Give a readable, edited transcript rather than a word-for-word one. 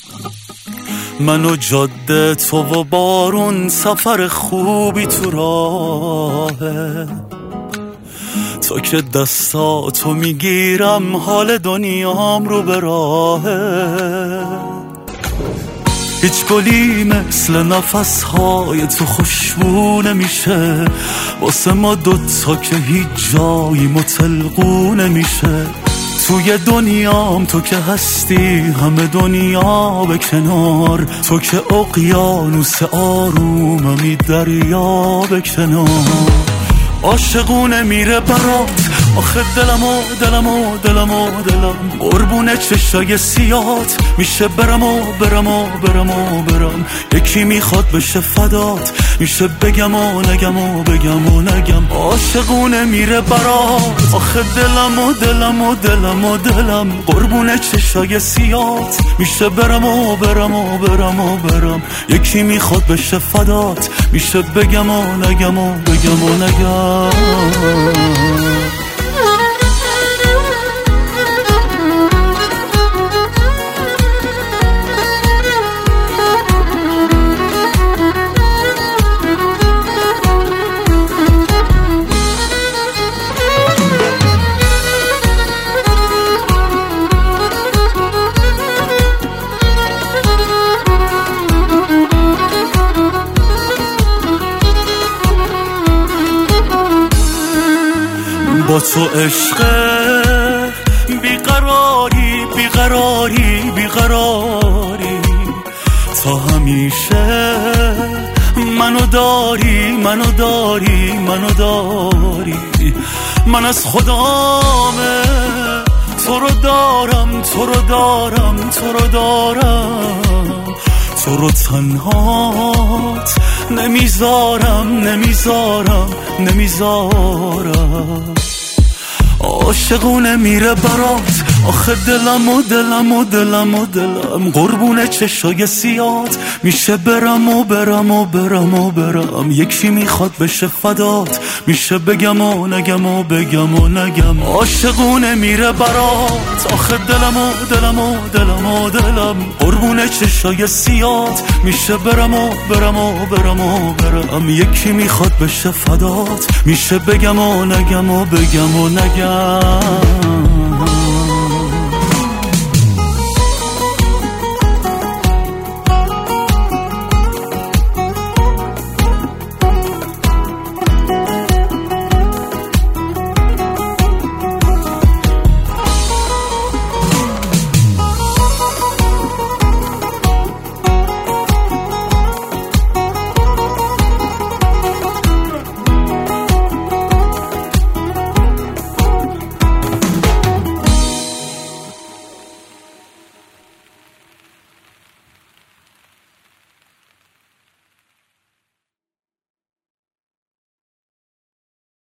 من و جاده، تو و بارون، سفر خوبی تو راهه. تا که دستاتو میگیرم حال دنیام رو به راهه. هیچ گلی مثل نفسهای تو خوشبو نمیشه واسه ما دوتا که هیچ جایی متلقو نمیشه. توی دنیام تو که هستی همه دنیا به کنار، تو که اقیانوس آروممی دریا به کنار. عاشقونه میره برات آخه دلم قربون چشای سیات میشه برم. یکی میخواد بشه فدات میشه بگم و نگم. عاشقونه میره برات آخه دلم قربون چشای سیات میشه برم. یکی میخواد بشه فدات میشه بگم و نگم. با تو عشق بیقراری تا همیشه منو داری. من از خدامه تو رو دارم تو رو تنهات نمیذارم. عاشقونه میره برات آخه دلم قربون چشای سیات میشه برم. یکی میخواد بشه فدات میشه بگم و نگم. عاشقونه میره برات آخه دلم قربون چشای سیات میشه برم. یکی میخواد بشه فدات میشه بگم و نگم.